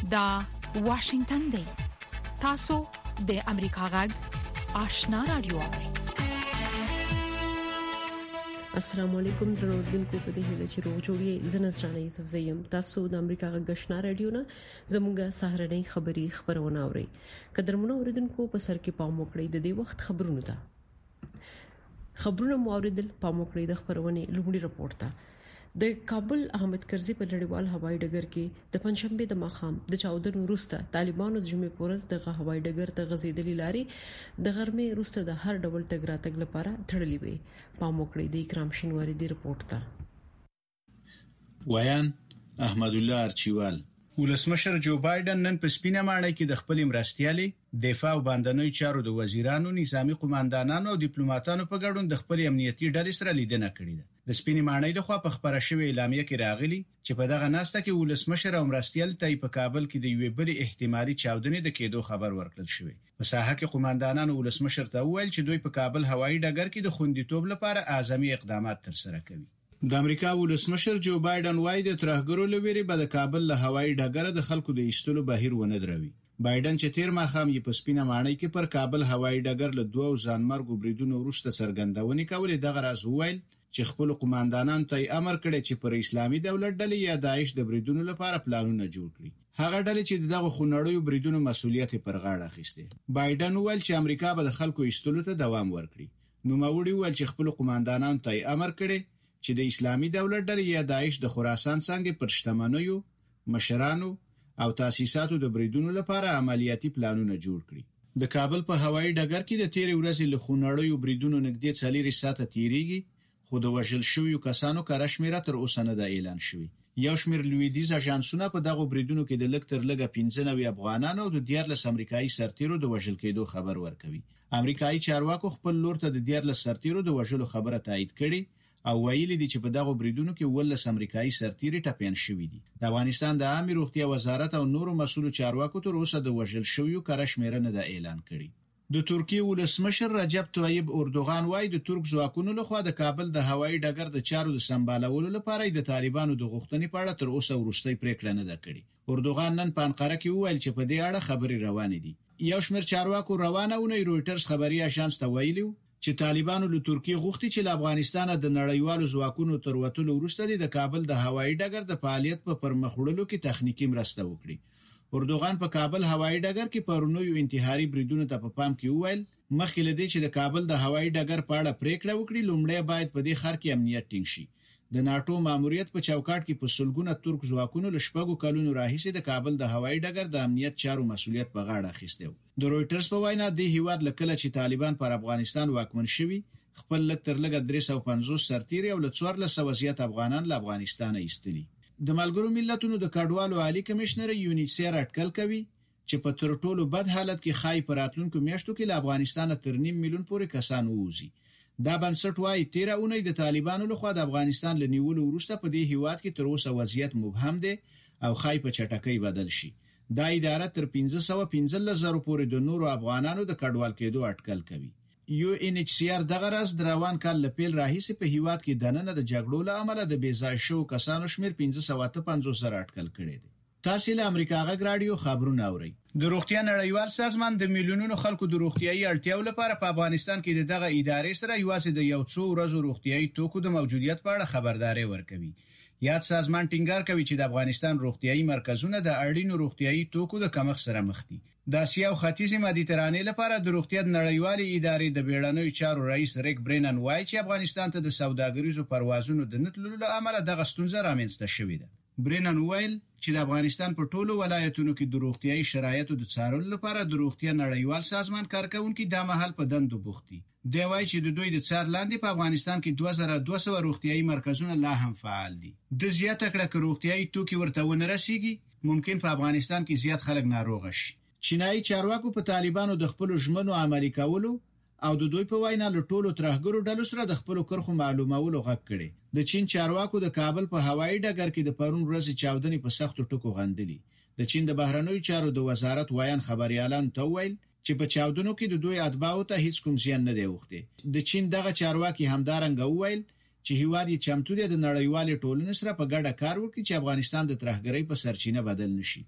دا واشنگتن دی. تاسو د امریکا غږ آشنا رادیو. السلام علیکم درنوونکو په دې هله چې روغ جوړی زنځرانه یوسف زیم. تاسو د امریکا غږ آشنا رادیو نه زموږه سهارنۍ خبری خبرونه اورئ. قدرمنو اوریدونکو په سر کې پام وکړئ د دې وخت خبرونه ده. خبرونه مو اوریدل پام وکړئ د خبرونه لومړی رپورټ ته. د کابل احمد کرزي په لړیوال هوایي ډګر کې د پنځشنبه د ماخام د 14 وروسته طالبانو د جمعې پورز د هوایي ډګر ته غزیدلې لاري د غرمې وروسته د هر ډول تګ راتګ لپاره تړلې وي. پام وکړئ د اکرام شینواری دی رپورټ ته. ویان احمد الله ارچیوال. ولسمشر جو بایدن نن په سپینه ماڼۍ کې د خپل مرستيالي دفاع او باندنوي چارو د وزیرانو، نظامی قوماندانانو او ډیپلوماټانو په ګډون د خپل امنیتي ډلې سره لیدنه کړې ده. د سپینې ماڼۍ د خوا په خبره شوې اعلامیه کې راغلي چې په دغه ناسته کې ولسمشر او مرستيال ته په کابل کې د یوې بلې احتمالي چاودنې د کېدو خبر ورکړل شوی. په ساحه کې قوماندانانو ولسمشر ته وویل چې دوی په کابل هوایي ډګر کې د خوندیتوب لپاره اعظمي اقدامات ترسره کوي. د امریکا ولسمشر جو بایدن وايي د ترهګرو لوري به د کابل له هوایي ډګر د خلکو د ایستلو بهیر ونه دروي. بایدن چې تیر ماخام یې په سپینه ماڼۍ کې پر کابل هوایي ډګر له دوه ځانمرګو بریدونو وروسته څرګندونې کولې، دغه راز وویل چې خپل قوماندانانو ته امر کړی چې پر اسلامي دولت ډلې یا داعش د بریدونو لپاره پلانونه جوړ کړي. هغه ډلې چې دغه خونړیو بریدونو مسؤلیت پر غاړه اخیسته. بایدن وویل چې امریکا به د خلکو ایستلو ته دوام ورکړي. نو موري وویل چې خپل قوماندانانو ته امر کړی چې د اسلامي دولت ډلې یا داعش د خراسان څنګه پر شتمنیو، مشرانو او تاسیساتو د بریدونو لپاره عملیاتي پلانونه جوړ کړي. د کابل په هوایي ډګر کې د تیرې ورځې له خونړیو بریدونو نږدې 4 ساعته تیریږي، خو د وژل شویو کسانو کره شمیره تر اوسه نه ده اعلان شوی. یو شمېر لویدیځ اژانسونه په دغه بریدونو کې د لږ تر لږه 15 افغانانو او د 14 امریکایي سرتیرو د وژل کېدو خبر ورکوي. امریکایي چارواکو خپل لور ته د 14 سرتیرو د وژلو خبره تایید کړي او ویلي دي چې په دغه بریدونو کې 18 امریکایي سرتیري ټپيان شوي دي. د افغانستان د عامه روغتیا وزارت او نورو مسؤلو چارواکو تر اوسه د وژل شویو کره شمیره نه ده اعلان کړي. د ترکیه ولسمشر رجب طیب اردوغان وايي د ترک ځواکونو لخوا د کابل د هوایي ډګر د چارو د سمبالولو لپاره د طالبانو د غوښتنې په اړه تر اوسه وروستۍ پریکړه نه ده کړې. اردوغان نن په انقره کې وویل چې په دې اړه خبرې روانې دي. یو شمېر چارواکو روانه ونې رويټرز خبري اژانس ته ویلي چې طالبانو له ترکیه غوښتي چې له افغانستان د نړیوالو ځواکونو تر وټلو وروسته د کابل د هوایي ډګر د فعالیت په پرمخ وړلو کې تخنیکی مرسته وکړي. اردوغان په کابل هوایي ډګر کې پرونیو انتحاري بریدونو ته په پام کې وویل مخکې له دې چې د کابل د هوایي ډګر په اړه پریکړه وکړي لومړی باید په دې ښار کې امنیت ټینګ شي. د ناتو ماموریت په چوکاټ کې په سلګونه ترک ځواکونو له شپږو کلونو راهیسې د کابل د هوایي ډګر د امنیت چارو مسؤلیت په غاړه اخیسته و. د رويټرز په وینا د هیواد لکه چې طالبان پر افغانستان واکمن شوي خپل لک تر لګه 350 سرتیري او له 1400 زیات افغانان له افغانستان ایستلي. د ملګرو ملتونو د کډوالو عالی کمشنر یونیسیر اټکل کوي چې په تر ټولو بد حالت کې خای پراتلونکو میاشتو کې له افغانستان تر 1.5 میلیون پورې کسان ووزي. دا بنسټ وايي 13 اونۍ د طالبانو لخوا د افغانستان له نیولو وروسته په دې هیواد کې تر اوسه وضعیت مبهم دی او خای په چټکۍ بدل شي. دا اداره تر 515,000 پورې د نورو افغانانو د کډوال کېدو اټکل کوي. UNHCR دغه راز د روان کال له پیل راهیسې په هیواد کې دننه د جګړو له امله د بېځای شو کسانو شمیر 558,000 اټکل کړی دی. تاسو له امریکا غږ رادیو خبرونه اورئ. د روغتیا نړیوال سازمان د میلیونونو خلکو د روغتیايي اړتیاو لپاره په افغانستان کې دغه ادارې سره یوازې د یو څو ورځو روغتیايي توکو د موجودیت په اړه خبرداري ورکوي. یاد سازمان ټینګار کوي چې د افغانستان روغتیايي مرکزونه د اړینو روغتیايي توکو د کمښت سره مخ دي. د اسیا او ختیځ مدیترانې لپاره د روغتیا نړیوالې ادارې د بیړنیو چارو رئیس ریک برینن وايي چې افغانستان ته د سوداګریزو پروازونو د نتللو له امله دغه ستونزه رامنځته شوې ده. برینن ویل چې د افغانستان په ټولو ولایتونو کې د روغتیايي شرایطو د څارلو لپاره د روغتیا نړیوال سازمان کارکونکو د مهال په دندو بوخت دي. دی وايي چې د دوی د څار لاندې په افغانستان کې 2200 روغتیايي مرکزونه لا هم فعال دي. د زیاته کړه چې روغتیايي توکي ورته ونه رسیږي ممکن په افغانستان کې زیات خلک ناروغ شي. چینایي چارواکو په طالبانو د خپل ژمنو عملي کولو او د دوی په وینا له ټولو ترهګرو ډلو سره د خپل کرخو معلومولو غږ کړي. د چین چارواکو د کابل په هوایي ډګر کې د پرون ورځې چاودنې په سختو ټکو غندلي. د چین د بهرنیو چارو د وزارت ویان خبريالان ته ویل چې په چاودنو کې د دوی اتباعو ته هیڅ کوم زیان نه دی اوښتی. د چین دغه چارواکي همدارنګه ویل چې هیواد یې چمتو دی د نړیوالې ټولنې سره په ګډه کار وکړي چې افغانستان د ترهګرۍ په سرچینه بدل نشي.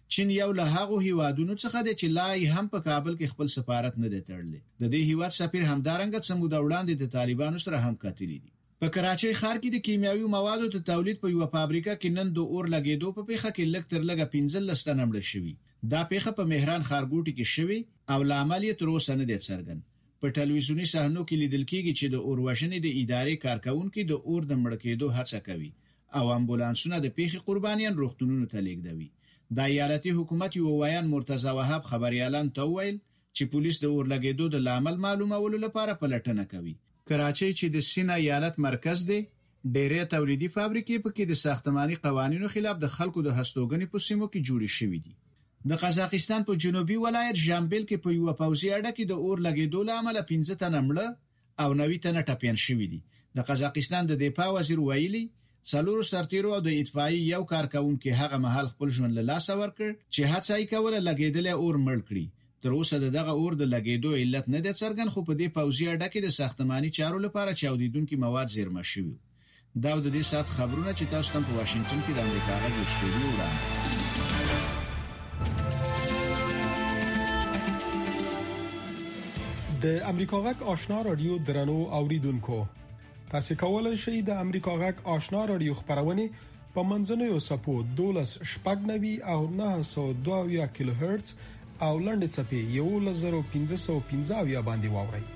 چین یو له هغه هیوادونو څخه دی چې لا یې هم په کابل کې خپل سفارت نه دی تړلی. د دې هیواد سفیر همدارنګه سموده وړاندې د طالبانو سره هم کتلی دي. په کراچۍ ښار کې د کیمیاوي موادو د تولید په یو فابریکه کې نن د اور لګیدو په پیښه کې لږ تر لږه 15 تنه مړ شوي. دا پیښه په مهران ښارګوټي کې شوې او لامل یې تر اوسه نه دی څرګند. په ټلویزیوني صحنو کې لیدل کېږي چې د اور وژنې د ادارې کارکونکو د اور د مړ کېدو هڅه کوي او امبولانسونه د پیښې قربانیان روغتونونو ته لیږدوي. د ایالتي حکومت یو ویان مرتضی وهاب خبريالان ته ویل چې پولیس د اور لګیدو د لامل معلومولو لپاره پلټنه کوي. کراچۍ چې د سینا ایالت مرکز دی، ډېرې تولیدي فابریکې پکې د ساختماني قوانینو خلاف د خلکو د هستوګنې په سیمو کې جوړې شوې دي. د قزاقستان په جنوبي ولایت ژامبل کې په یو پوځي اډه کې د اور لګیدو لامل 15 تنه مړ او 90 تنه ټپيان شوي دي. د قزاقستان د دفاع وزیر ویلي 4 سرتیرو او د اطفائي یو کارکونکو هغه مهال خپل ژوند له لاسه ورکړ چې هڅه یې کوله لګیدل اور مړ کړي. تر اوسه دغه اور د لګیدو علت نه د څرګند، خو په دې پوځي اډه کې د ساختماني چارو لپاره چاودیدونکو مواد زیرمه شوي. دا د دې سات خبرونه چې تاسو ته په واشنگټن کې د امریکا غږ استودیو وړاندې. د امریکا غږ آشنا رادیو درنو اوریدونکو، تاسو کولای شئ د امریکا غږ آشنا رادیو خبرونه په منځنوي سپو 12.9 او 902 کیلو هرتز او لنډ چپی 11515 باندې واورئ.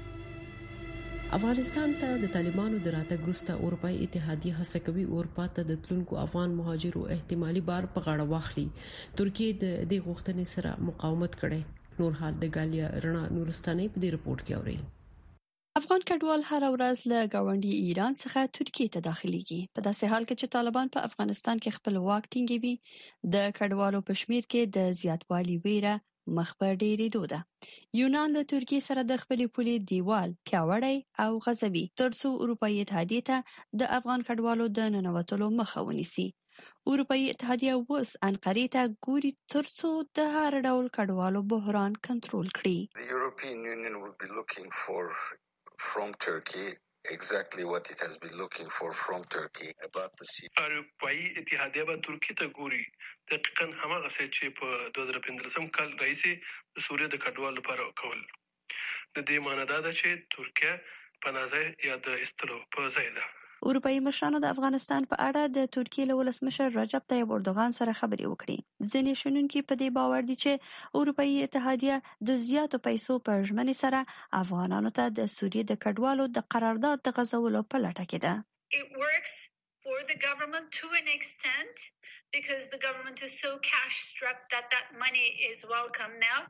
افغانستان ته د طالبانو د راتګ وروسته اروپאי اتحادیه هڅه کوي اروپا ته د تلونکو افغان مهاجرو احتمالي بار په غاړه واخلي. ترکیه د دې غوښتنې سره مقاومت کړي. نور حال د ګالیا رڼا نورستاني په دې رپورت کې اوري. افغان کډوال هر ورځ له ګاونډي ایران څخه ترکیه ته داخليږي. په داسې حال کې چې طالبان په افغانستان کې خپل واک ټینګوي، د کډوالو په شمیر کې د زیاتوالي ویره مخ په ډېرېدو ده. یونان له ترکیه سره د خپلې پولې دیوال پیاوړی او غځوي ترڅو اروپאי اتحادیه ته د افغان کډوالو د ننوتلو مخه ونیسي. اروپאי اتحادیه اوس انقرې ته ګوري ترڅو د هر ډول کډوالو بحران کنټرول کړي. The European Union will be looking for from Turkey exactly what it has been looking for from Turkey about the sea. اروپאי اتحادیه به ترکیه ته ګوري دقیقاً همغه څه چې په 2015 کال راځي د سوریه د کډوالو لپاره کول. د دې معنی دا ده چې ترکیه پناهځای یا د استلو په ځای ده. اروپאי مشرانو د افغانستان په اړه د ترکیه له ولسمشر رجب طیب اردوغان سره خبرې وکړې. ځینې شنونکي په دې باور دي چې اروپאי اتحادیه د زیاتو پیسو په ژمنې سره افغانانو ته د سوریه د کډوالو د قرارداد د غځولو په لټه کې ده. It works for the government to an extent because the government is so cash strapped that money is welcome now.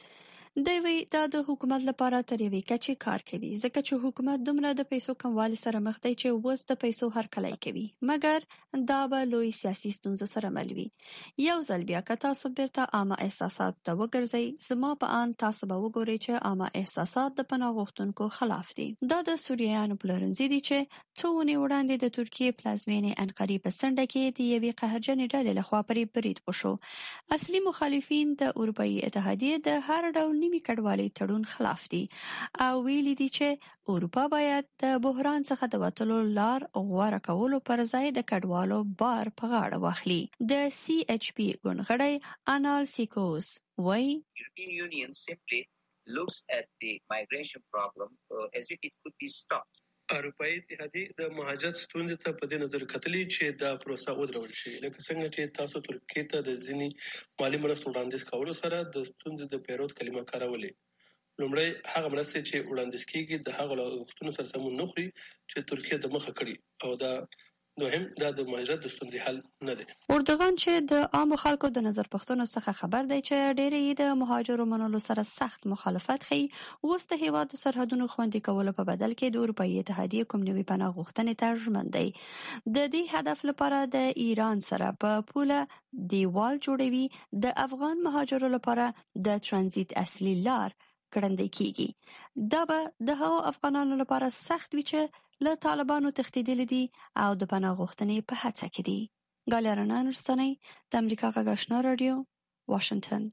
دوی دا د حکومت لپاره تر یوې کچې کار کوي ځکه چې حکومت دومره د پیسو کموالي سره مخ دی چې اوس د پیسو هرکلی کوي، مګر دا به لوی سیاسي ستونزې سره مل وي. یو ځل بیا که تاسو بیرته عامه احساسات ته وګرځئ، زما په ان تاسو به وګورئ چې عامه احساسات د پناه غوښتونکو خلاف دي. دا د سوریانو پلورنځي دي چې څو ونې وړاندې د ترکیې پلازمینې انقرې په څنډه کې د یوې قهرجنې ډلې لخوا پرې برید وشو. اصلي مخالفین د اروپאי اتحادیه د هر ډول نیمه کډوالۍ تړون خلاف دي او ویلي دي چې اروپا باید د بحران څخه د وټلو لار غوړه کولو پر ځای د کډوالو بار په غاړه واخلي. د CHP ګوندغړی انال سیکوس وایي European Union simply looks at the migration problem as if it could be stopped. اروپאי اتحادیه د مهاجرت ستونزې ته په دې نظر کتلې چې دا پروسه ودرول شي، لکه څنګه چې تاسو ترکیه ته د ځینی مالی مرستو وړاندیز کولو سره د ستونزې د پیرود کلمه کارولې. لومړی هغه مرستې چې وړاندیز کیږي د هغه غوښتنو سره سمون نه خوري چې ترکیه د مخه کړي، او دا دوهم دا د مهاجرت د ستونزې حل نه دی. اردوغان چې د عام خلکو د نظر پښتنو څخه خبر دی چې ډېری د مهاجرو منلو سره سخت مخالفت کوي، اوس د هیواد سرحدونو خوندي کولو په بدل کې د اروپאי اتحادیه کوم نوې پناه غوښتنې ته ژمن دی. د دې هدف لپاره د ایران سره په پوله دیوال جوړوي. د افغان مهاجرو لپاره د ترانزیت اصلي لار کړندې کیږي. دا به د هغو افغانانو لپاره سخت وي چې له طالبانو تښتېدلي دي او د پناه غوښتنې په هڅه کې دي. ګالیا رڼا نورستاني د امریکا غږ آشنا رادیو، واشنگټن.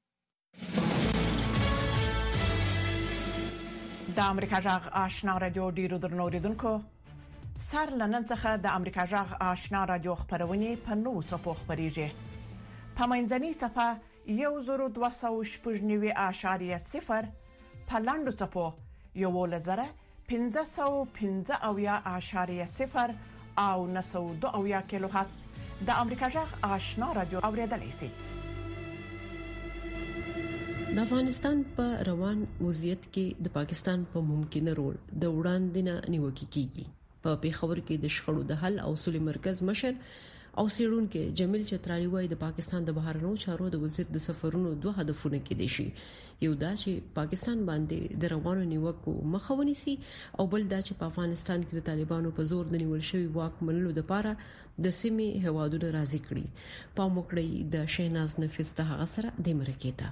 د امریکا غږ آشنا رادیو ډیرو درنو اوریدونکو، سر لنن څخه د امریکا غږ آشنا رادیو خبرونه په نوو څپو خبريږي. په منځني صفه 102.0.0 په لاندو چپو 1,515.0 او 902 کیلو هرتز د امریکا جغ آشنا رادیو اوریدلای شي. د افغانستان په روان وضعیت کې د پاکستان په ممکنه رول د وړاندې نیوکه کیږي. په پیښور کې د شخړو د حل او سولې مرکز مشر او سیړونکو جمیل چترالي وايي د پاکستان د بهرنیو چارو د وزیر د سفرونو دوه هدفونه کې دي شي. یو دا چې پاکستان باندې د روانو نیوکو مخاوني سي او بل دا چې په افغانستان کې د طالبانو په زور د نیول شوی واک منلو لپاره د سیمې هوادونو راضي کړي. په موکړی د شیناز نفیس ته غسر د مرکیتا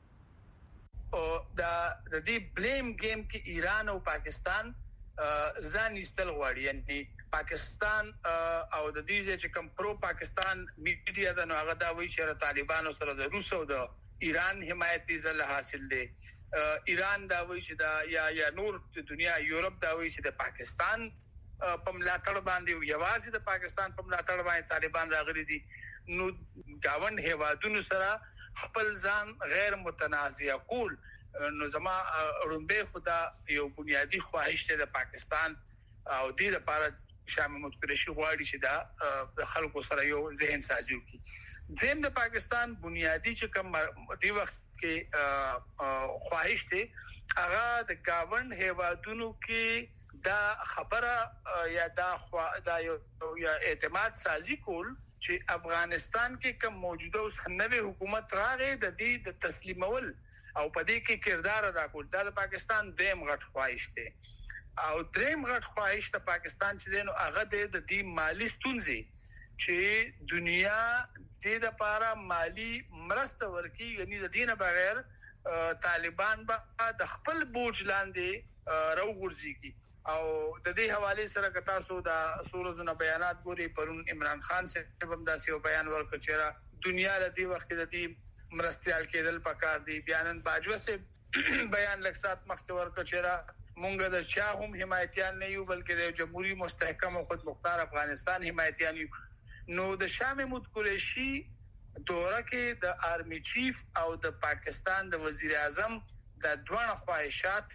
او د دې بلیم گیم کې ایران او پاکستان ځان ایستل غواړي. یعنی پاکستان او د دې چې کوم پرو پاکستان میډیا دا نو هغه دا وایي چې طالبانو سره د روس او د ایران حمایت دې ځل حاصل دي. ایران دا وایي چې دا یا نور دنیا یورپ دا وایي چې د پاکستان په ملاتړ باندې یوازې د پاکستان په ملاتړ باندې طالبان راغلي دي. نو گاوند هیوادونو سره خپل ځان غیر متنازع کول نو زما رومبه خدا یو بنیادی خواهش ده د پاکستان او دې لپاره شاه محمود قریشي غواړي چې دا د خلکو سره یو ذهن سازي وکړي. زم د پاکستان بنیادی چې کوم دی وخت کې خواهش ده هغه د گاوند هیوادونو کې دا خبره یا دا یا اعتماد سازي کول چې افغانستان کې کوم موجوده اوس نوې حکومت راغې د دې د تسلیمول او پدې کې کردار ادا کول دا د پاکستان دیم غټ خواهش ده. او دریم غټ خواهش د پاکستان چې دینو هغه د دې مالی ستونزې چې دنیا د لپاره مالی مرسته ورکړي. یعنی د دینه بغیر طالبان به د خپل بوج لاندې راوغورځي. او د دې حواله سره کتا سو د سورزونه بیانات ګوري پرون عمران خان صاحب هم داسې یو بیان ورکړ چې دنیا د دې وخت د دې مرستيال کېدل پکار دي. بیانن باجوه سے بیان لکسات مخکې ورکړ چې مونږ د چا هم حمایتيان نه یو بلکې د جمهوریت مستحکم او خود مختار افغانستان حمایتيان یو. نو د شاه محمود قریشي دوره کې د آرمي چیف او د پاکستان د وزیر اعظم د دوه خواهشات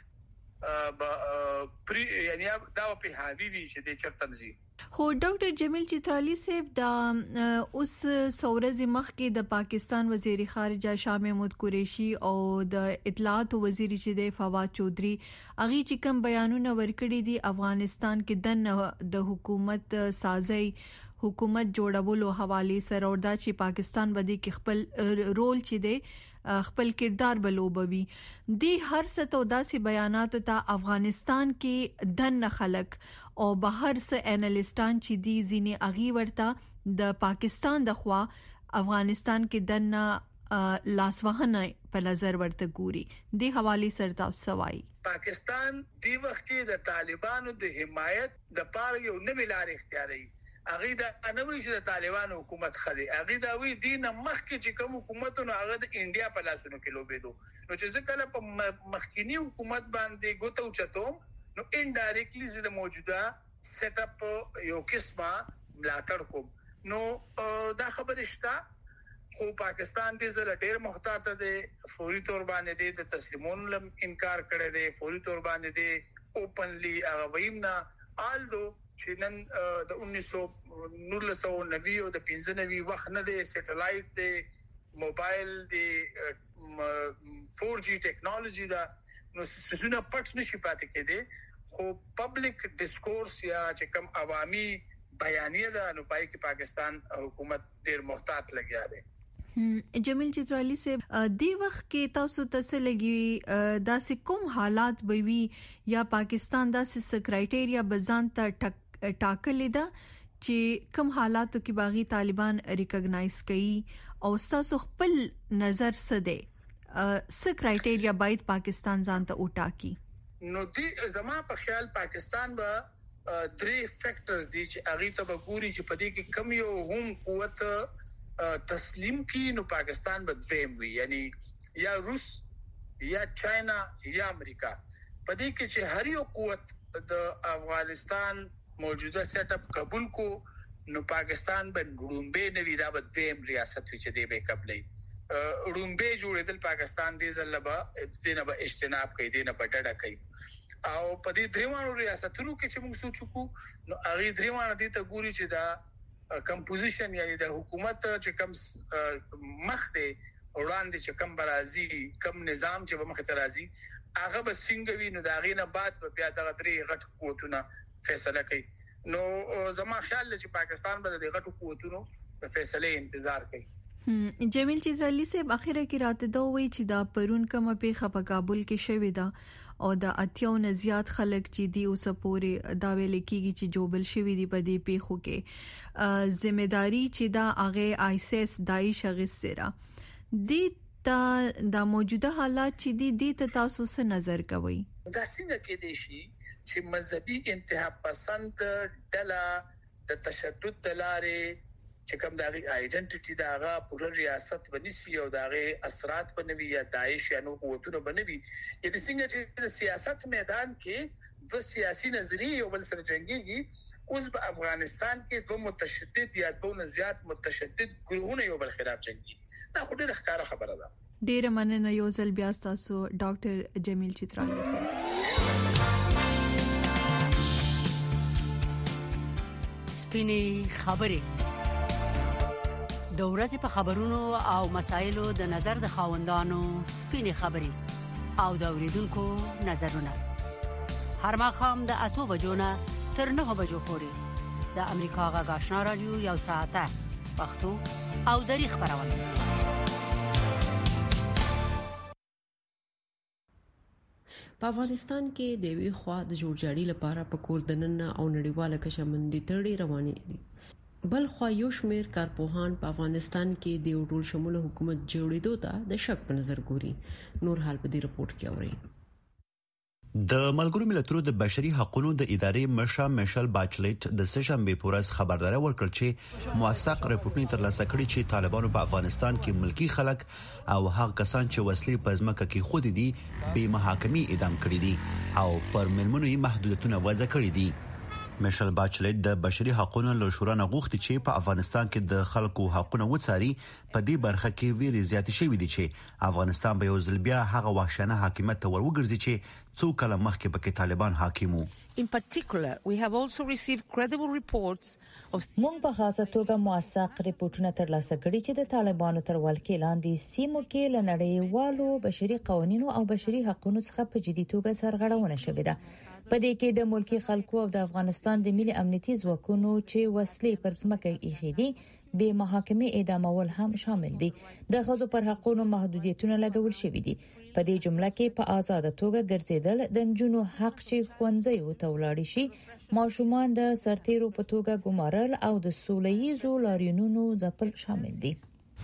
یعنی دا په حاوی وی چې د چرتمزي. خو ډاکټر جمیل چترالی صاحب دا اوس سورز مخ کې د پاکستان وزیر خارجه شاه محمود قریشي او د اطلاعات وزیر چې د فواد چودري اغي چې کوم بیانونه ورکړي دي افغانستان کې د حکومت سازي حکومت جوړولو حواله سره او دا چې پاکستان باندې کې خپل رول چې دی خپل کردار بلوبوي دي هر څه ته داسې بیانات ته افغانستان کې دن خلک او بهر څه انالیستان چې دي ځینې اغي ورته د پاکستان د خوا افغانستان کې دن لاسوهنه په نظر ورته ګوري. د حواله سره تاسو وایي پاکستان دی وخت کې د طالبانو د حمایت د پاره یو نوې لار اختیاري. اغه دا نه وی چې د طالبانو حکومت خدي اغه دا وی دینه مخکې چې کوم حکومتونه هغه د انډیا په لاسونو کې لوبېدو. نو چې ځکه په مخکینی حکومت باندې ګوتو چتوم نو انډایرکټلی زه د موجوده سیټ اپ یو قسمه ملاتړ کوم. نو دا خبره شته خو پاکستان دې زله ډېر محتاط دی. فوري تور باندې د تسلیمون انکار کړی دی. فوري تور باندې دی اوپنلی هغه ویمنا آلدو چې نن د 1990 او د 95 وخت نه دی سټلایټ دی موبایل دی 4G ټیکنالوژي دا نو څه نه پټ نشي پاتې کېدی. خو پبلک ډیسکورس یا چې کوم عوامي بیانیه ده نو پای کې پاکستان حکومت ډېر محتاط لګیا دی. جمیل چترالی سے دی وخت کې تاسو ته لګي داسې کوم حالات به وي یا پاکستان داسې کرایټیریا بزان ته ټاکلې ده چې کوم حالاتو کې باغی طالبان ریکګنایز کړي او تاسو خپل نظر څه دی څه کرایټیریا باید پاکستان ځان ته وټاکي؟ نو دی زما په خیال پاکستان به درې فیکټرز دي چې اغه ته وګوري چې پدې کې کم یو هم قوت تسلیم کی نو پاکستان به دویم وي. یعنی یا روس یا چاینا یا امریکا. پدې کې چې هر یو قوت د افغانستان موجوده سیټ اپ قبول کو نو پاکستان به ګړومبه نوی دا به دویم ریاست چې دی به قبلې. رومبه جوړېدل پاکستان دې ځلبه دینه به اجتناب کوي دینه په ډډه کوي او په دې دریوانو ریاستونو کې چې موږ سوچو نو هغه دریوانو دې ته ګوري چې دا کمپوزیشن یعنی د حکومت چې کم مخ دی وړاندې چې کم برازي کم نظام چې به مخ ته راځي هغه به څنګه وي نو دا غینه بعد بیا دغه درې غټ قوتونه فیصله کوي نو زما خیال چې پاکستان به د غټو قوتونو په فیصله انتظار کوي جمیل چترالی صاحب اخیره کې راته دا وایي چې دا پرون کومه پیښه په کابل کې شوې ده او د اتیاو نه زیات خلک چې دی اوس پورې دا ویل کېږي چې جوبل شوی دی په دې پیښو کې ذمہداري چې دا هغه آیسس داعش غسره دي دا موجوده حالات چې دي ته تاسو څه نظر کوئ دا څنګه کې دي شي چې مذهبي انتها پسند ډله د تشدد دلاره چې کوم دغه ائیډنټیټي دغه پوره ریاست بنسي او دغه اثرات بنوي یا داعش یا نو قوتونه بنوي یعنی څنګه چې سیاست میدان کې د سیاسي نظریه یو بل سره جنگيږي اوس په افغانستان کې دوه متشدد یا دوه زیات متشدد ګروهونه یو بل خلاف جنگي دا خو ډېر ښکاره خبره ده ډېر مننه یو ځل بیا تاسو ډاکټر جمیل چترالی سپینې خبرې د ورځې په خبرونو او مسایلو د نظر د خاوندانو سپینې خبرې او د اوریدونکو نظرونه هر ماښام د 8 بجو نه تر 9 بجو پورې د امریکا غږ آشنا رادیو یو ساعته پښتو او دری خبرونه په افغانستان کې د وی خوا د جوړجاړي لپاره په کور دننه او نړیواله کشمندي تړي روانې دي بل خو یو شمیر کارپوهان په افغانستان کې د ټول شموله حکومت جوړېدو ته د شک په نظر ګوري نور حال په دې رپورت کې اوري د ملګرو ملتونو د بشري حقوقو د ادارې مشر میشل باچلیټ د سشنبه پورز خبرداري ورکړه چې موثق رپورټونه ترلاسه کړي چې طالبانو په افغانستان کې ملکی خلک او هغه کسان چې وسلې په ځمکه کې خود دي به محاکمې اعدام کړي دي او پر ملمنو یې محدودیتونه وضع کړي دي میشل باچلیټ د بشري حقوقو له شورا نه غوښتي چې په افغانستان کې د خلکو حقوقونه وڅاري په دې برخه کې ویری زیات شوې دي چې افغانستان به یو ځل بیا هغه وحشیانه حاکمیت ته وروګرځي چې څو کله مخکې پکې طالبان حاکم وو In particular, we have also received credible reports of مونږ په خاصه توګه موثق ریپورتونه ترلاسه کړي چې د طالبانو تر ولکې لاندې سیمو کې لنړیوالو بشري قوانینو او بشري حقوقو څخه په جدي توګه سرغړونه شوې ده په دې کې د ملکی خلکو او د افغانستان د ملي امنیتي ځواکونو چې وسلې پر ځمکه ایښې دي به محاکمې اعدامول هم شامل دي د ښځو پر حقوقو محدودیتونه لګول شوې دي په دې جمله کې په آزاد توګه ګرځیدل د نجونو حق چې ښوونځي ته ولاړ شي ماشومان د سرتیرو په توګه ګمارل او د سولهییزو لاریونونو ځپل شامل دي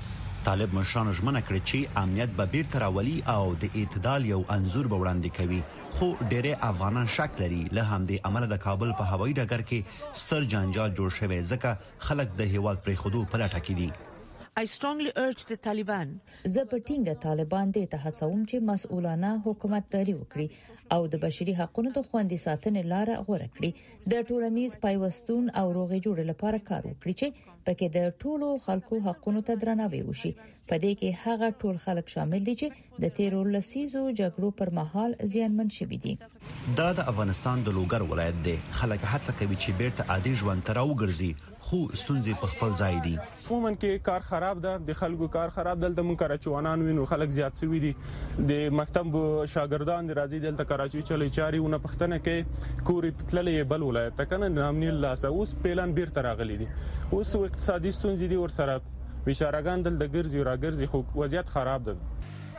طالب مشرانو ژمنه کړې چې امنیت به بیرته راولي او د اعتدال یو انزور به وړاندې کوي خو ډېر افغانان شک لري له همدې عمله د کابل په هوایي ډګر کې ستر جنجال جوړ شوی ځکه خلک د هیواد پرې خودو په لټه کې دي I strongly urge the Taliban زه په ټینګه طالبان دې ته هڅوم چې مسؤلانه حکومتداري وکړي او د بشري حقوقو د خوندي ساتنې لار غوره کړي د ټولنیز پیوستون او روغې جوړې لپاره کار وکړي چې پکې د ټولو خلکو حقوقو ته درناوی وشي په دې کې هغه ټول خلک شامل دي چې د تیرو لسیزو جګړو پر مهال زیانمن شوي دي دا د افغانستان د لوګر ولایت دی خلک هڅه کوي چې بیرته عادي ژوند ته راوګرځي خو ستونزې په خپل ځای دي عموما کې کار خراب ده د خلکو کار خراب دلته مون کراچوانان وینو خلک زیات سوي دي د مکتب شاګردان د راځي دلته کراچي چلې چاري ونه پښتنه کې کوري پتللې بل ولایت ته کنه نامنی الله اوس پلان بیرته راغلي دي اوس اقتصادي ستونزې دي ور سره بشارهګان دلته ګرځي راګرځي خو وضعیت خراب ده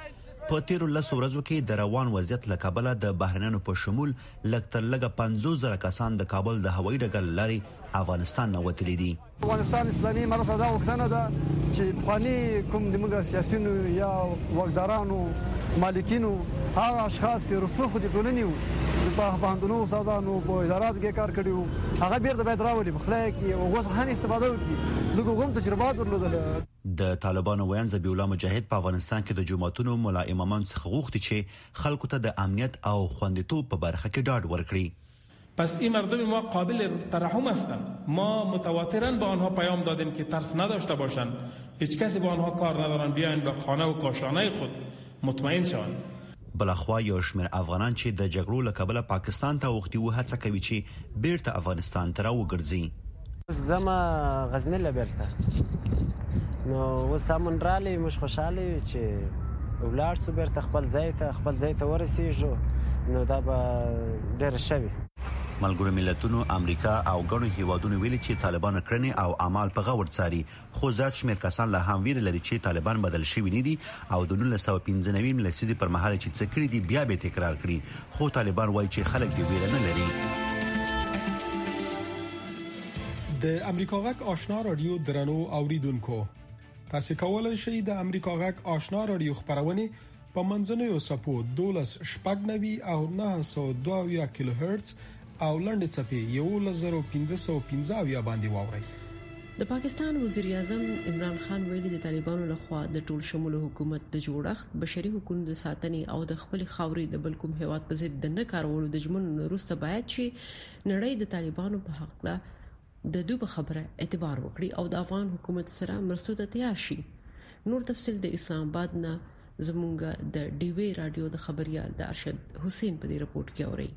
په تیرو لسو ورځو کې د روان وضعیت له کبله د بهرنیانو په شمول لکتر لګه 50,000 کسان د کابل د هوایي ډګر لاري افغانستان نه وتلي دي افغانستان اسلامي مرسته دا وختنه ده چې خاني کوم د موږ سیاسيونو یا وګدارانو مالکینو هغه اشخاص رسوخ دي ټولنیو په باندونو سادانو په ادارات کې کار کړیو هغه بیرته باید راوړي بخلای کې او غوښه استفاده وکړي دغه کوم تجربه درلودل د طالبانو ویان ذبیح الله مجاهد په افغانستان کې د جماعتونو ملا امامان څخه غوښتي چې خلکو ته د امنیت او خوندیتوب په برخه کې ډاډ ورکړي پس این مردم ما قابل ترحم هستند. ما متواتراً به آنها پیام دادیم که ترس نداشته باشند، هیچ کسی با آنها کار ندارن، بیاین به خانه و کاشانه خود مطمئن شوند. بلخوا یو شمېر افغانان چې د جګړو له کبله پاکستان ته وختي و هڅه کوي چې بیرته افغانستان ته راوګرځي. زما غزنی له بیرته نو وسامن رالی مش خوشاله چې ولار سو بیرته خپل ځای ته ورسېږو، نو دا به ډېر شوي. ملګرو ملتونو امریکا او ګڼو هیوادونو ویلي چې طالبان کړنې او اعمال په غور څاري، خو زیات شمېر کسان له هم ویره لري چې طالبان بدل شوي نه دي او د 1995 لسیزې پر مهال چې څه کړي دي بیا به تکرار کړي، خو طالبان وایي چې خلک دې ویره نه لري. د امریکا غږ آشنا رادیو درنو اوریدونکو، تاسو کولای شئ د امریکا غږ آشنا رادیو خبرونه په منځنوي سپو 12.99 او 902 کیلو هرتز او لنډ چپی 11515 باندې واوري. د پاکستان وزیر اعظم عمران خان ویلي د طالبانو لخوا د ټول شموله حکومت د جوړښت، بشري حقوقو د ساتنې او د خپل خاورې د بل کوم هیواد په ضد د نه کارولو د ژمنو وروسته باید چې نړۍ د طالبانو په حق له د دوی خبره اعتبار وکړي او د افغان حکومت سره مرستو ته تیار شي. نور تفصیل د اسلام آباد نه زمونږ د ډي وی رادیو د خبريال د ارشد حسین په دې رپورت کې اوري.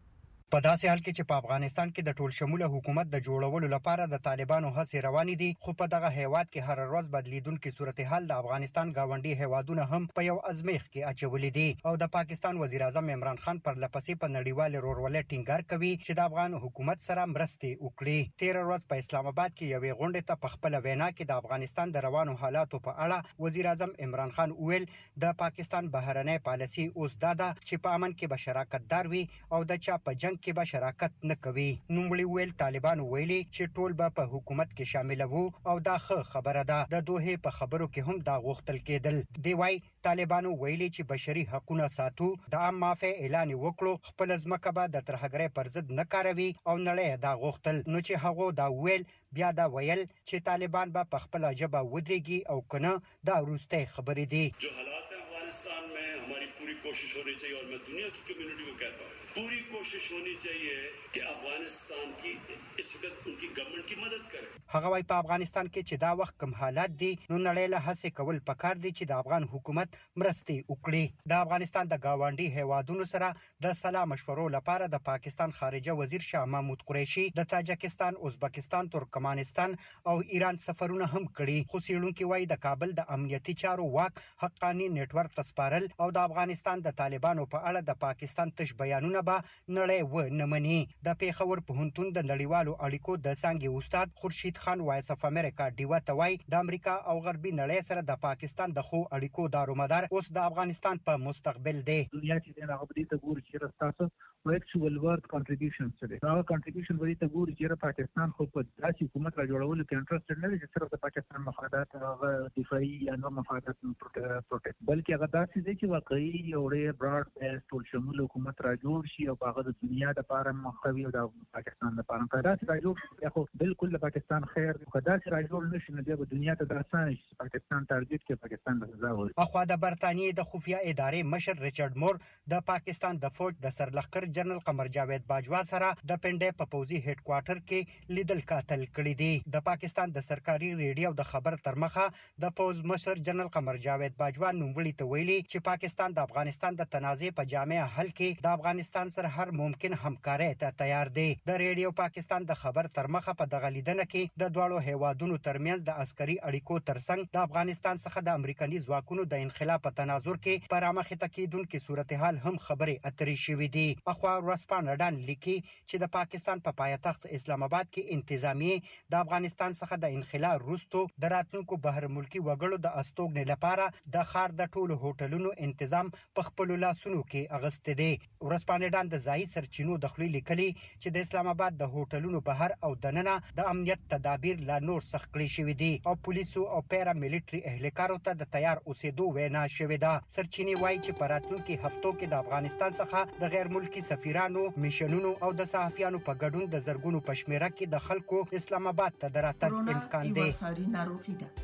په داسې حال کې چې په افغانستان کې د ټول شموله حکومت د جوړولو لپاره د طالبانو هڅې روانې دي، خو په دغه هیواد کې هر ورځ بدلیدونکې صورتحال د افغانستان گاونډي هیوادونه هم په یو ازمیخ کې اچولې دي او د پاکستان وزیر اعظم عمران خان پر لپسې په نړیوال رورولۍ ټینګار کوي چې د افغان حکومت سره مرستې وکړي. تیر ورځ په اسلام آباد کې یوې غونډې ته په خپل وینا کې د افغانستان د روانو حالاتو په اړه وزیر اعظم عمران خان وویل د پاکستان بهرنۍ پالیسي اوس دا ده چې په امن کې به شراکت دار وي او د چا په جنگ کې به شراکت نه کوي. نوموړي ویل طالبان ویلي چې ټول به په حکومت کې شامل وو او دا ښه خبره ده. د دوه په خبرو کې هم دا غوښتل کېدل. دی وايي طالبانو ویلي چې بشري حقوقونه ساتو، د عام معافي اعلان وکړو، خپل ځمکه به د ترهګرۍ پر ضد نه کاروي او نړۍ دا غوښتل، نو چې هغه دا ویل بیا دا ویل چې طالبان به په خپل جبه ودرېږي او کنه دا وروستۍ خبرې دي. जो हालात है अफगानिस्तान में हमारी पूरी कोशिश होनी चाहिए और मैं दुनिया की कम्युनिटी को कहता हूँ पूरी कोशिश होनी चाहिए कि अफगानिस्तान की इस वक्त उनकी गवर्नमेंट की मदद करे. هغه وايي په افغانستان کې چې دا وخت کم حالات دي نو نړۍ له هڅه کول پکار دي چې د افغان حکومت مرستې وکړي. د افغانستان د گاونډي هیوادونو سره د سلام مشورو لپاره د پاکستان خارجه وزیر شاه محمود قریشي د تاجکستان، ازبکستان، ترکمنستان او ایران سفرونه هم کړي. خو څېړونکي وايي د کابل د امنیتي چارو واک حقانی نتورک تسپارل او د افغانستان د طالبانو په اړه د پاکستان تش بیانونه به نړۍ و نه مني. د پیښور پوهنتون د نړیوالو اړیکو د څانګې استاد خورشید خان وایس اف امریکا ډیوا ته وایي د امریکا او غربي نړۍ سره د پاکستان د خو اړیکو دارومدار اوس د افغانستان په مستقبل دی. دنیا چې د هغه بدی ته ګوري چې تاسو ایکچوال ورک کنټریبیوشن څه دي، هغه کنټریبیوشن بدی ته ګوري چې پاکستان خو په داسې حکومت را جوړولو کې انټرېسټډ نه دي چې صرف د پاکستان مفادات هغه دفاعي یا نور مفادات پروټیکټ، بلکې هغه داسې دي چې واقعي یو ډېر براډ بیس ټول شمول حکومت را جوړ شي او هغه د دنیا د لپاره مخوي او د پاکستان لپاره داسې را جوړ شي. خو بالکل د پاکستان خیر داسې را جوړ نشي نو د دنیا ته د اسانه شي پاکستان ټارګټ کې پاکستان د سزا وي. اخوا د برتانیې د خفیه ادارې مشر ریچارډ مور د پاکستان د فوج د سرلښکر جنرال قمر جاوید باجوا سره د پنډې په پوزي هډ کوارټر کې لیدل کاتل کړي دي. د پاکستان د سرکاري ریډیو د خبر تر مخه د پوز مشر جنرال قمر جاوید باجوا نوموړي ته ویلي چې پاکستان د افغانستان د تنازع په جامع حل کې د افغانستان سره هر ممکن همکاري ته تیار دی. د ریډیو پاکستان د خبر تر مخه په دغه لیدنه کې د دواړو هیوادونو ترمنځ د عسکري اړیکو ترڅنګ د افغانستان څخه د امریکایي ځواکونو د انخلا په تناظر کې پرامخې تکیدونکو صورتحال هم خبرې اترې شوې دي. اخوا ورسپانډان لیکي چې د پاکستان په پایتخت اسلام آباد کې انتظامیه د افغانستان څخه د انخلا وروسته د راتلونکو بهر ملکی وګړو د استوګنې لپاره د خار د ټولو هوټلونو تنظیم په خپل لاسونو کې اغسته دي. ورسپانډان د ځای سرچینو د خپل لیکلي چې د اسلام آباد د هوټلونو بهر او دننه د امنیت تدابیر لا نور سخت کړي شوې دي او پولیسو او پیرا ملټري اهلکارو ته د تیار اوسېدو وینا شوې ده. سرچینې وایي چې په راتلونکو هفتو کې د افغانستان څخه د غیر ملکی سفیرانو، میشنونو او د صحافیانو په ګډون د زرګونو پشمیره کې د خلکو اسلام آباد ته دراتګ امکان دی. ساري ناروغي ده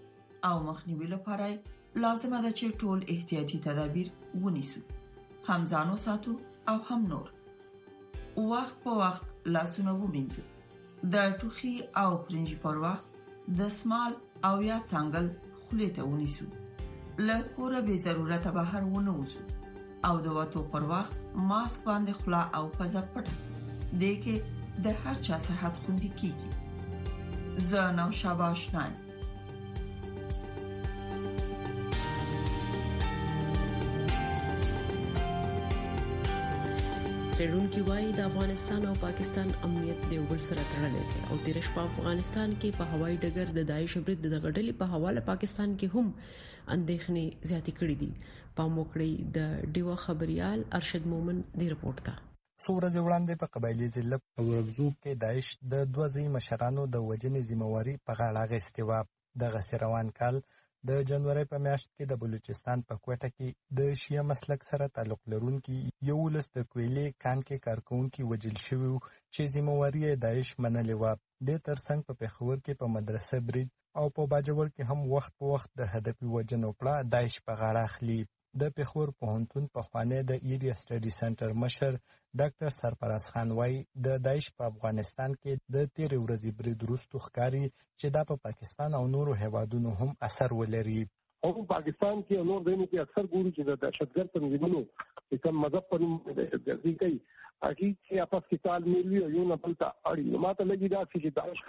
او مخنیوي لپاره لازمه ده چې ټول احتیاطي تدابیر ونیسو، هم ځانو ساتو او هم نور. وخت په وخت لاسونه ومینځو. د ټوخي او پرنجي پر وخت د سمال او یا څنګل خولې ته ونیسو. له کوره به ضرورت بهر ونه وځو او د وټو پر وخت ماسک باندې خلا او پزه پټه دې کې د هر چا صحت خوندي کیږي. زه نو شاباش نه څېړونکي وایي د افغانستان او پاکستان امنیت د یو بل سره تړلی دی او تیر شپه افغانستان کې په هوایي ډګر د داعش برید د غډلې په حواله پاکستان کې هم اندېښنې زیاتې کړې دي. پاموکړی د ډیوا خبريال ارشد مومن دی رپورت کا څو ورځې وړاندې په قبایلی ضلع ورغزوب کې داعش د 2 ځای مشرانو د وجنې ذمہواری په غاړه اخیستې و. د روان کال د جنوري په میاشت کې د بلوچستان په کوټه کې د شیعه مسلک سره تعلق لرونکي یو لس د کویلې کان کې کارکونکي وجل شوی چې ذمہواری داعش منلې و. د ترڅنګ په پېښور کې په مدرسه برید او په باجوړ کې هم وخت په وخت د هدفي وجنو پړه داعش په غاړه اخلي. د پېښور پوهنتون په خوانه د ایریا سټډي سنټر مشر ډاکټر سرفراز خان وايي د داعش په افغانستان کې د 13 ورځې برید وروسته ښکاري چې دا په پاکستان او نورو هیوادونو هم اثر ولري. او پاکستان کې نور دینو کې اکثر ګورو چې د دهشتګرد تنظیمونو کوم مذهب په نوم دهشتګردي کوي اکی چې اپس کې تعامل یو نه بلته اړي. ماته لګي دا چې داعش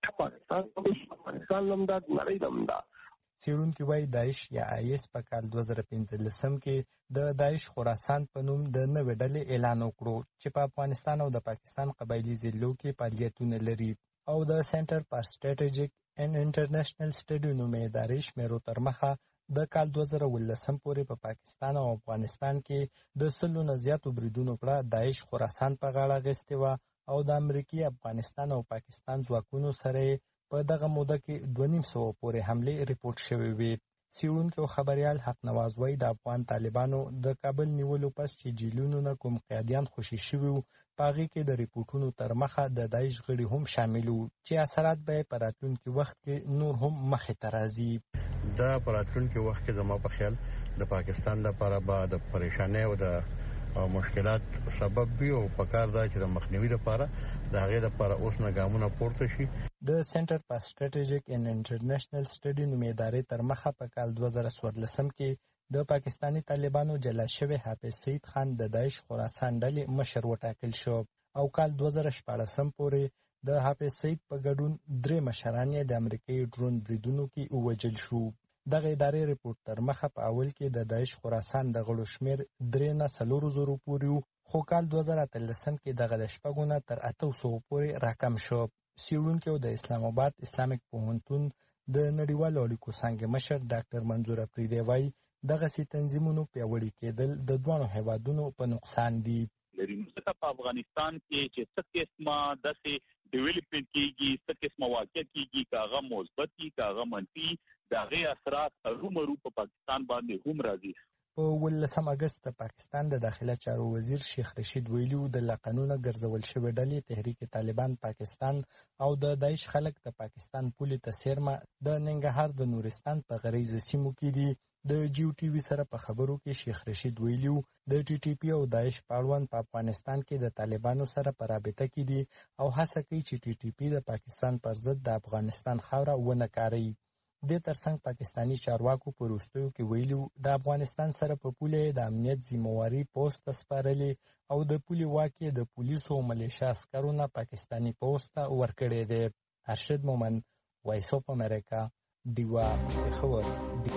خطر پاکستان لمدا نړۍ لمدا. څېړونکي وایي داعش یا آیس په کال 2015 کې د داعش خراسان په نوم د نوې ډلې اعلان وکړو چې په افغانستان او د پاکستان قبایلی ضلعو کې فعالیتونه لري او د سنټر فار سټریټیجیک اینڈ انټرنیشنل سټډي نومې ادارې شمیرو تر مخه د کال 2018 پورې په پاکستان او افغانستان کې د 100 نه زیاتو بریدونو پړه داعش خراسان په غاړه اخیستې و او د امریکای افغانستان او پاکستان ځواکونو سره په دغه موده کې 250 پورې حمله ریپورت شوې وي. څېړونکي او خبريال حق نواز وایي د افغان طالبانو د کابل نیولو پس چې جیلونو نه کوم قیادیان خوشي شوي وو په هغې کې د ریپورتونو تر مخه د داعش غړي هم شامل وو چې اثرات به په راتلونکي وخت کې نور هم مخې ته راځي. دا په راتلونکي وخت کې زما په خیال د پاکستان لپاره به د پریشانۍ او د مشکلات سبب وي او په کار دا چې د مخنیوي لپاره د هغې لپاره اوس نه ګامونه پورته شي. د سنټر فار سټریټیجیک اینڈ انټرنیشنل سټډي نومې ادارې تر مخه په کال 2014 کې د پاکستانی طالبانو جلا شوی حافظ سید خان د داعش خراسان ډلې مشر وټاکل شو او کال 2014 پورې د حافظ سید په ګډون 3 مشران د امریکایي ډرون بریدونو کې ووجل شو. دغه ادارې ریپورت تر مخه په اول کې د داعش خراسان د غړو شمیر 3 نه 400 پورې خو کال 2013 کې دغه د شپږونه تر 800 پورې راکم شو. څېړونکي د اسلام آباد اسلامیک پوهنتون د نړیوالو اړیکو څانګې مشر ډاکټر منظور افریدی وایي دغه سي تنظیمونو پیاوړي کېدل د دوه هیوادونو په نقصان دي. ځکه په افغانستان کې چې څه قسمه داسې ډیولپمنټ کیږي څه قسمه واقع کیږي کاغه مثبت کی کاغه منفي دغه اثرات هرومرو په پاکستان باندې هم راځي. په 18 اگست د پاکستان د داخله چارو وزیر شیخ رشید ویلو د قانون ګرځول شوی ډلې تحریک طالبان پاکستان او د داعش خلک د پاکستان پولې ته سیرمه د ننګرهار د نورستان په غریزه سیمو کې دي. د جیو ټي وي سره په خبرو کې شیخ رشید ویلو د ټي ټي پی او داعش پاړوان په افغانستان کې د طالبانو سره په رابطه کې دي او هڅه کوي چې ټي ټي پی د پاکستان پر ضد د افغانستان خاوره ونه کاروي. د ترڅنګ پاکستانی چارواکو په وروستیو کې ویلو د افغانستان سره په پوله د امنیت ذمہواری پوسټ سپارلې او د پولي واکي د پولیسو او ملیشیا عسکرونو پاکستانی پوسټ ورکړې ده. ارشد مومن وایس اف امریکا دیوا خبر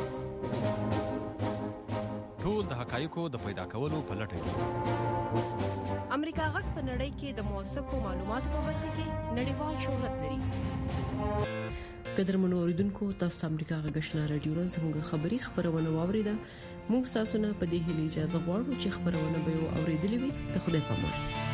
ټول د حقایقو د پیدا کولو په لټه کې امریکا غږ په نړۍ کې د موثقو معلوماتو په برخه کې نړیوال شهرت لري. قدرمنو اوریدونکو تاسو ته امریکا غږ آشنا رادیو زموږ خبری خبرونه واوریده. موږ تاسو نه په دې هیله اجازه غواړو چې خبرونه به اوریدلې وي. ته خدای پامان.